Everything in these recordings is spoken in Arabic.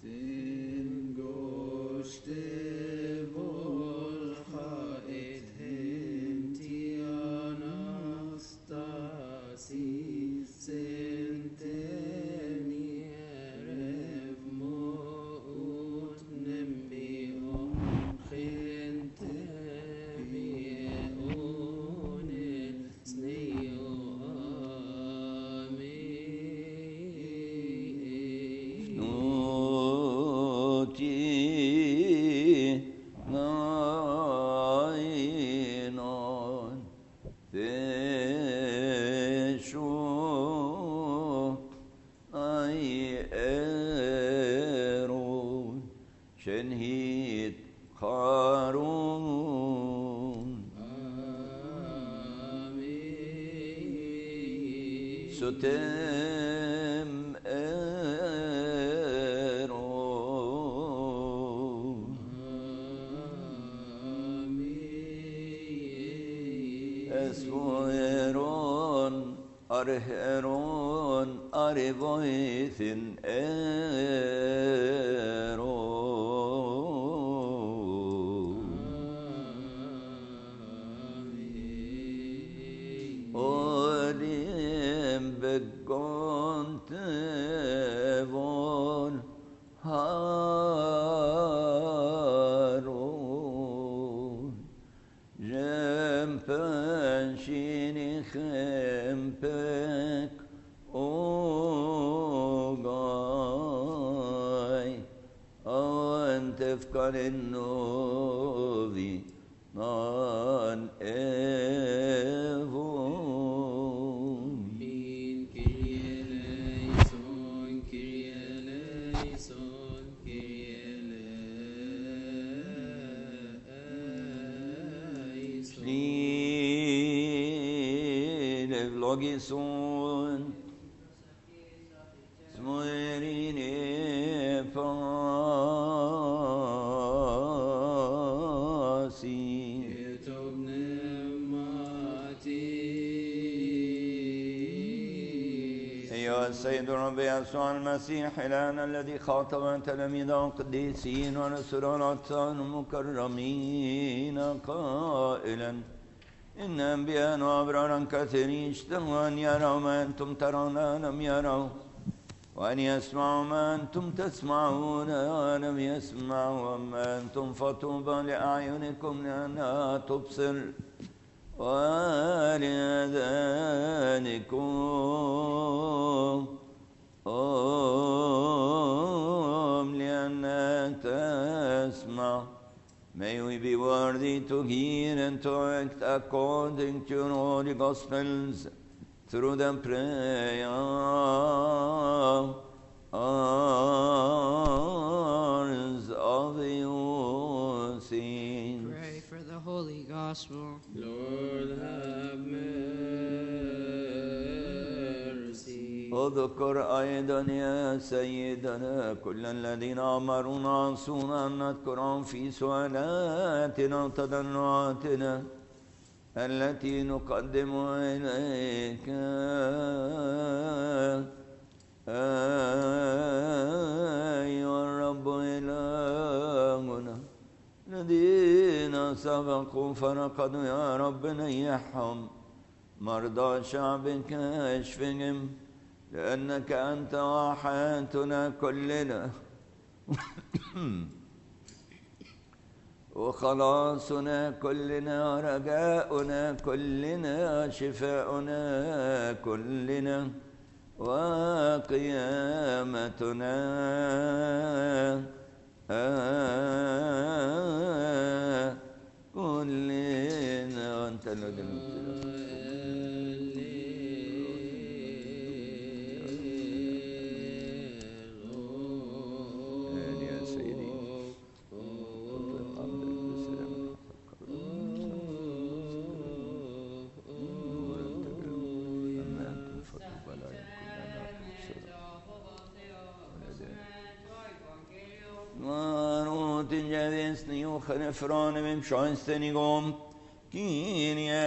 السيد الرب يسوع المسيح إلهنا الذي خاطب تلاميذه القديسين ورسله المكرمين قائلا إن أنبياء وأبرارا كثيرين اشتهوا أن يروا ما أنتم ترون لم يروا وأن يسمعوا ما أنتم تسمعون ولم يسمعوا وما أنتم فطوبى لأعينكم لأنها تبصر ولأذانكم لأنها تسمع. May we be worthy to hear and to act according to your holy gospels through the prayers of your saints. Pray for the Holy Gospel. Lord, have mercy. اذكر أيضا يا سيدنا كل الذين أمرونا عصونا أن نذكرهم في سؤالاتنا وتضرعاتنا التي نقدم إليك أيها الرب إلهنا. الذين سبقوا فرقدوا يا رب نيحهم، مرضى شعبك اشفهم، لأنك أنت وحياتنا كلنا وخلاصنا كلنا ورجاؤنا كلنا شفاؤنا كلنا وقيامتنا كلنا وأنت الذي Frane vem sjönstenigom Kyrie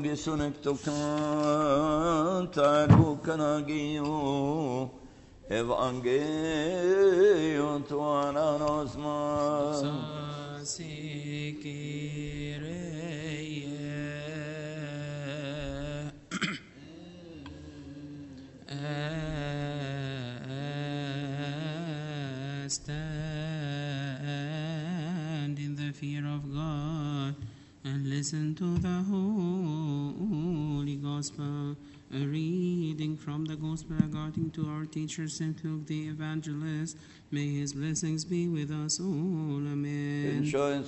flugisonektokan Tarukanagio Evangelion tua Stand in the fear of God and listen to the Holy Gospel. A reading from the Gospel according to our teacher St. Luke the Evangelist. May his blessings be with us all. Amen.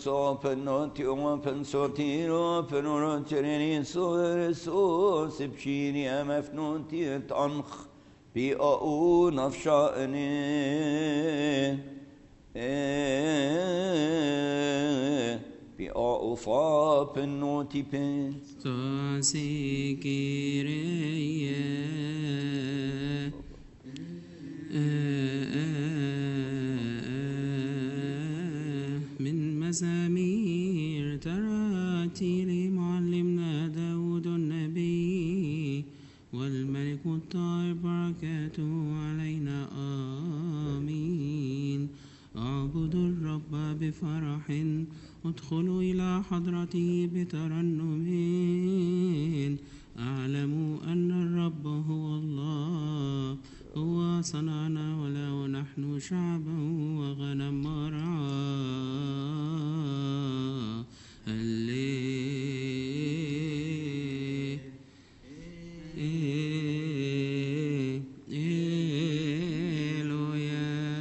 من مزامير تراتيل معلمنا داود النبي والملك الطاهر بركاته علينا آمين. اعبدوا الرب بفرح ادخلوا إلى حضرته بترنم اعلموا أن الرب هو الله هو صنعنا ولا ونحن شعبا وغنم مرعاه. Hallelujah.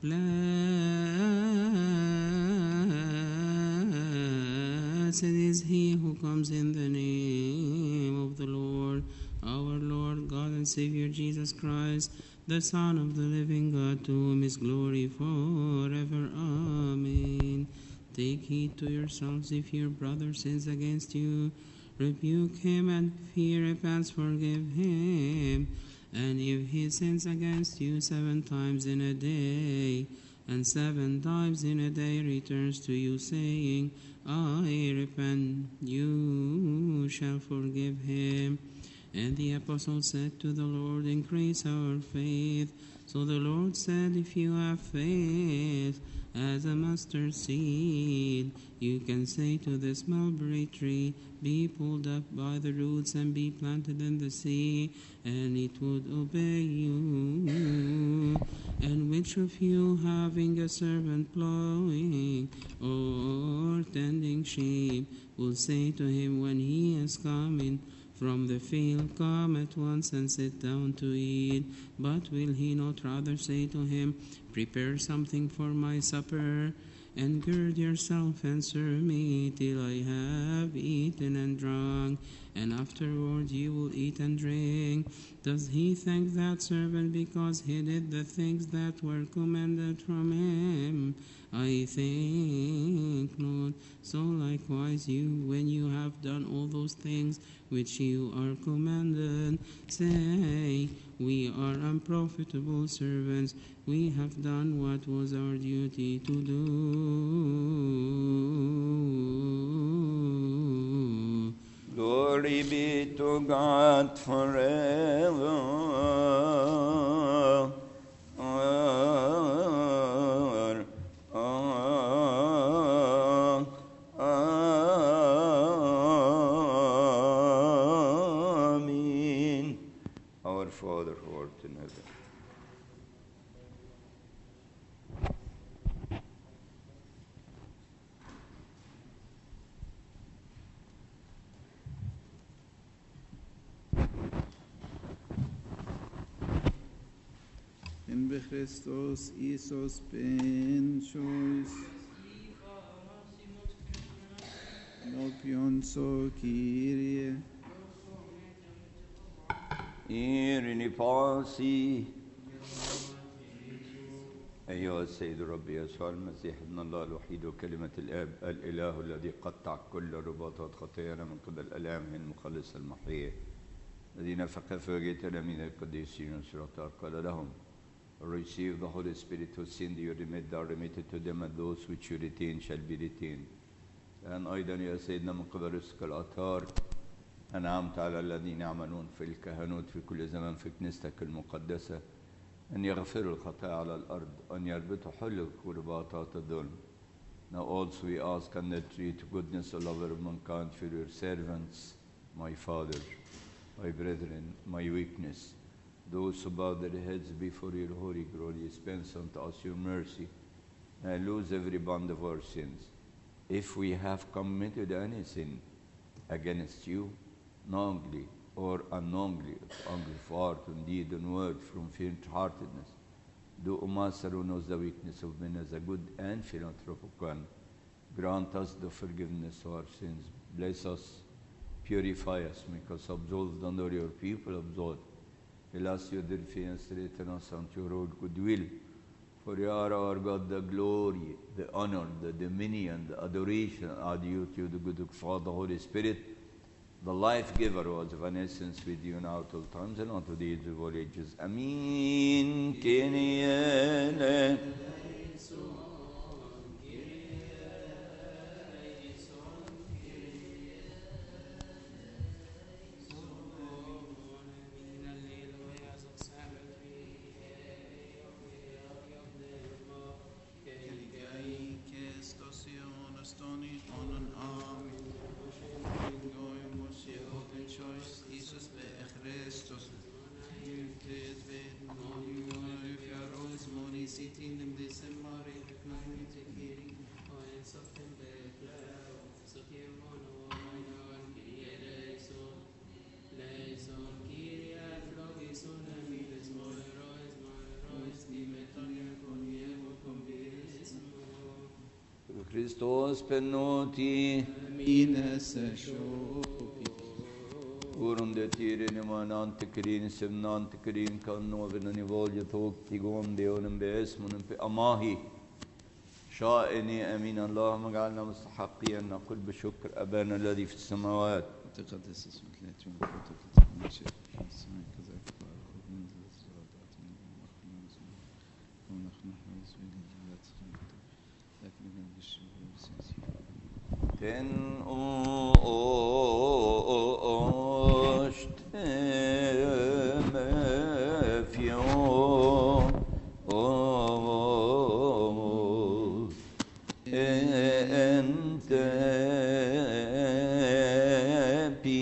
Blessed is he who comes in the name of the Lord, our Lord God and Savior Jesus Christ, the Son of the living God, to whom is glory forever. Amen. Take heed to yourselves. If your brother sins against you, rebuke him, and if he repents, forgive him. And if he sins against you 7 times in a day, and 7 times in a day returns to you, saying, I repent, you shall forgive him. And the apostle said to the Lord, increase our faith. So the Lord said, if you have faith as a mustard seed, you can say to this mulberry tree, be pulled up by the roots and be planted in the sea, and it would obey you. And which of you, having a servant plowing or tending sheep, will say to him when he is coming from the field, come at once and sit down to eat? But will he not rather say to him, prepare something for my supper, and gird yourself and serve me till I have eaten and drunk, and afterward you will eat and drink? Does he thank that servant because he did the things that were commanded from him? I think not. So likewise you, when you have done all those things which you are commanded, say, we are unprofitable servants. We have done what was our duty to do. Glory be to God forever. Amen. Our Father who art in heaven. En Christus Isus ben chois. Nopion so Kyrie. إيرني باسي أيها السيد الرب يسوع المسيح ابن الله الوحيد وكلمة الآب الإله الذي قطع كل رباطات خطايانا من قبل الآلامه المخلص المحيي الذي نفخ في وجه تلاميذ القديسين والشرطاء قال لهم, receive the Holy Spirit who sinned you remit are remitted to them, and those which you retain shall be retained. الآن أيضا يا سيدنا من قبل رزق الأطهار أنعمت على الذين يعملون في الكهنوت في كل زمان في كنيستك المقدسة أن يغفروا الخطايا على الأرض أن يربطوا حلق ورباطات الظلم. Now also we ask and entreat goodness and love of mankind for your servants, my Father, my brethren, my weakness, those who bow their heads before your holy glory, dispense unto us your mercy, and lose every bond of our sins. If we have committed any sin against you, knowingly or unknowingly, of heart and deed and word, from faint-heartedness, do, O Master, who knows the weakness of men as a good and philanthropic one, grant us the forgiveness of our sins. Bless us, purify us, make us absolved under your people absolved. Fill us your dear faith and straighten us unto your own goodwill. For you are our God, the glory, the honor, the dominion, the adoration are due to you, the good Father, Holy Spirit, the life giver who was of an essence with you now at all times and unto the age of all ages. Amen. Kyrie. Christos penoti Mines shopi. Urum de tirene manante krin semnante krin kan novena ni volja tokti gom deonem beesmunum pe amahi شائني أمين اللهم اجعلنا مستحقين أن نقول بشكر أبانا الذي في السماوات. تقدس اسمك لا تكون ملكوتك تكن مشيئتك في السماء كذلك في الأرض. ونحن لا تخلق لكن من بالشر والسياسي. Ten ost mefio ente pi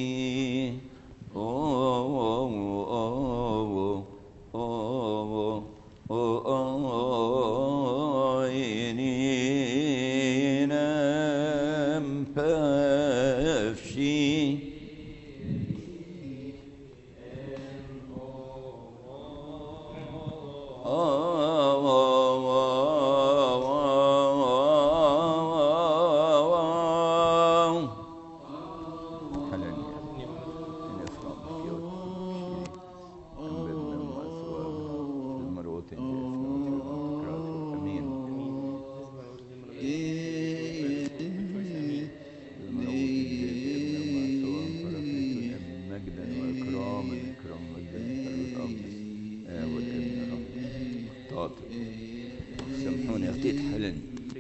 سامحوني اعطيت حلن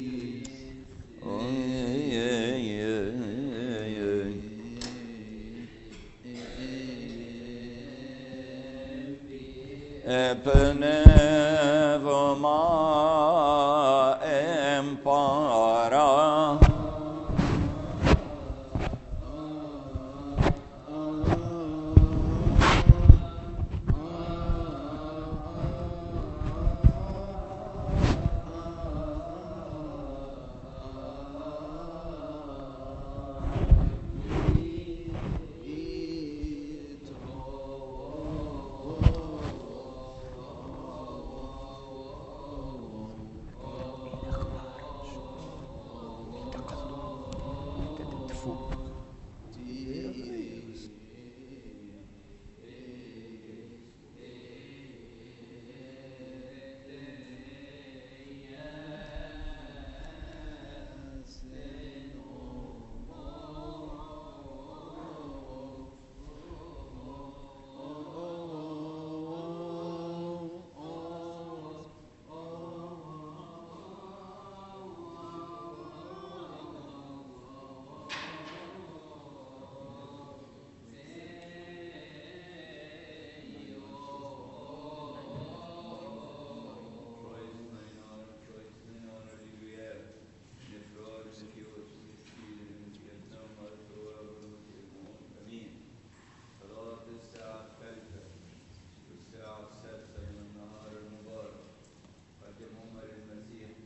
Epnevma empara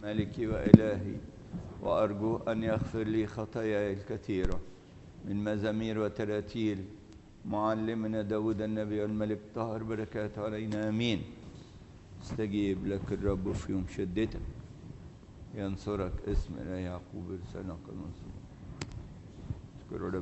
ملكي وإلهي، وأرجو أن يغفر لي خطاياي الكثيرة من مزامير وتراتيل معلمنا داود النبي والملك طاهر، بركاته علينا آمين. استجيب لك الرب في يوم شدتك، ينصرك اسم إله يعقوب لسانك المنصور.